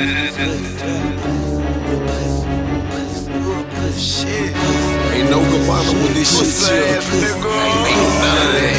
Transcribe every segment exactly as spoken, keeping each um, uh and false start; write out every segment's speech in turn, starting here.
Shit. Ain't no Gabbana with this shit, chill. Ain't none of that.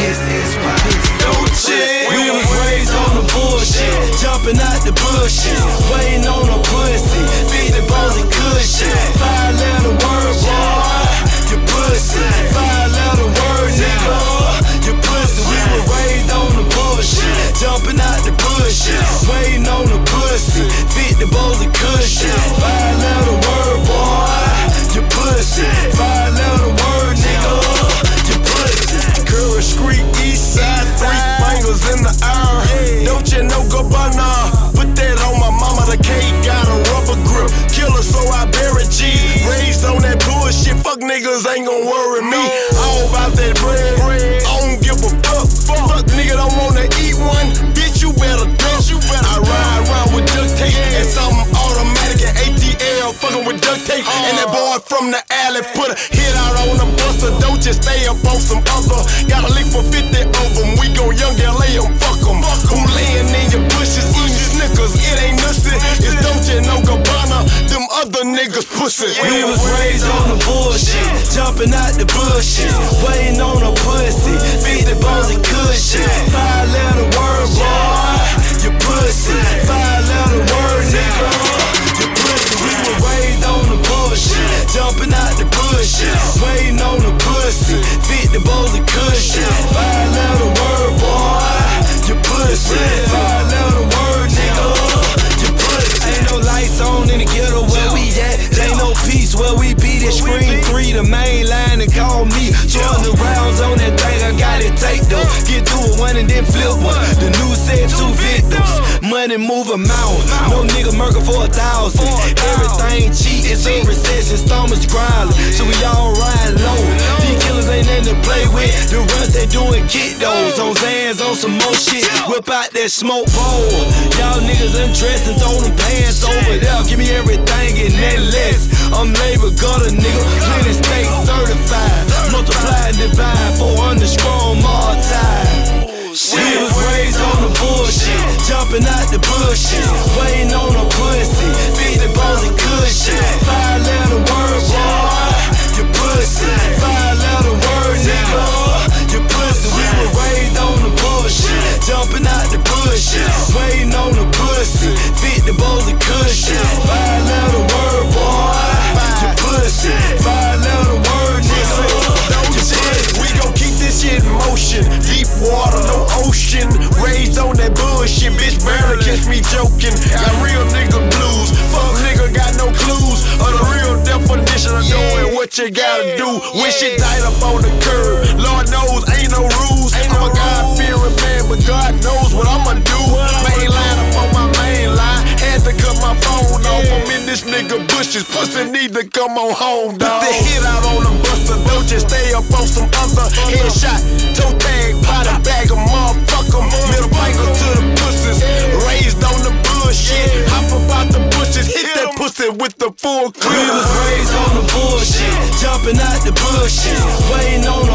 We was raised on the bullshit, jumping out the bushes, waiting on a pussy, fifty balls and cushion. Five letter word, boy, you pussy. Five letter word, nigga, you pussy. We were raised on the bullshit, jumping out the bushes, waiting on a pussy, fifty balls and cushion. Five letter word, boy, you pussy. Five letter word, nigga, you pussy. Curry Street, East Side, three fingers in the air. Don't you know Gabbana? Put that on my mama, the cake got a rubber grip. Killer, so I bury cheese. Raised on that bullshit, fuck niggas ain't gon' worry me. All about that bread, I don't give a fuck. Fuck nigga don't wanna eat one, bitch you better duck. I ride around with duct tape and something automatic and A T L fucking with duct tape. And that boy from the alley put a hit out on the buster. Don't just stay up on some other. Got a lick for fifty of them. We go young L A em, fuck em. Who layin' in your bushes, eating Snickers? It ain't nothing. It's don't you know Gabbana? Them other niggas pussy. We was raised on the bullshit, jumping out the bushes, waiting on a pussy, fifty balls and cushion. Five letter word, boy, you pussy. Five letter word, nigga, you pussy. We were raised on the bullshit, jumping out the bushes, waiting on a pussy, fifty balls and cushion. Five letter word, boy, you pussy. Five letter word, nigga, you pussy. Ain't no lights on in the ghetto where we at. Ain't no peace where we be. That screen three, the main line, and call me. Join the rounds on that thing, I got it take though. Get through it one and then flip one. The news said two victims. Money move a mountain. No nigga murder for a thousand. Everything cheap, it's a recession. Stomachs grinding, so we all ride low. These killers ain't nothing to play with. The runs they doing kick those. On Zans, on some more shit. Whip out that smoke bowl. Y'all niggas undressed and throw them pants over there. Give me everything and then less. I'm labor gutter, nigga. Plenty state certified. Multiply and divide. four hundred strong, more time. We was raised on the bullshit, jumping out the bushes, waiting on a pussy, fifty balls and cushion. Five letter word, boy, you pussy. Five letter word, nigga, you pussy. We were raised on the bullshit, jumping out the bushes, waiting on a pussy, fifty balls and cushion. Five letter word, boy, you pussy. Five letter word, nigga, you pussy. We gon' keep this shit in motion. Deep water, no ocean. Raised on that bullshit, bitch barely catch me joking. Got real nigga blues. Fuck nigga got no clues of the real definition of knowing what you gotta do. When shit tight up on the curb, Lord knows ain't no rules. I'm a God-fearing man, but God knows what I'ma do. Main line up on my main line. Had to cut my phone off. I'm in this nigga bushes. Pussy need to come on home, dog. Put the hit out on the buster. Don't just stay up on some other. Headshot, toe tag, potty bag em, motherfuck em. Middle finger to the pussies. Raised on the bullshit. Hop about the bushes. Hit that pussy with the full clip. We was raised on the bullshit, jumping out the bushes, waiting on a